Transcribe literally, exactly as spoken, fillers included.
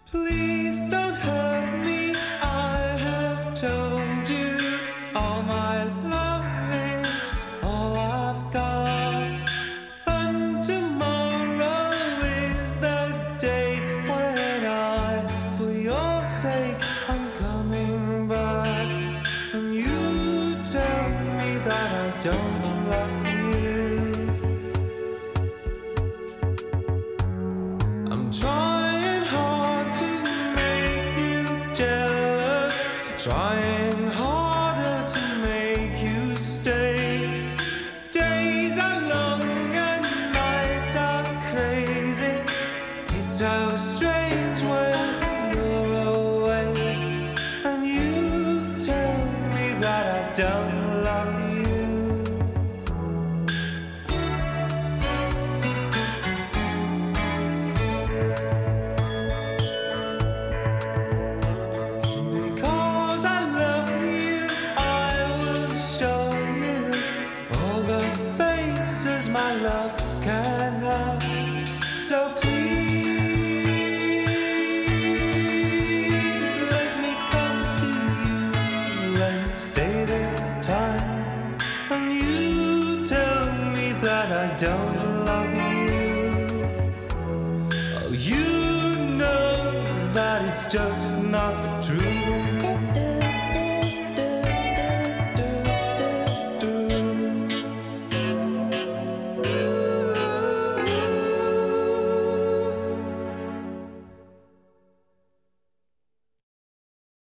Please don't hurt me. I have told you all my love is all I've got. And tomorrow is the day when I, for your sake, I'm coming back. And you tell me that I don't love you. I'm trying hard to make you jealous, trying harder to make you stay. Days are long and nights are crazy. It's so strange when you're away, and you tell me that I don't love you. Because I love you, I will show you all the faces my love can have. So please let me come to you and stay this time. And you tell me that I don't love you. Oh, you know that it's just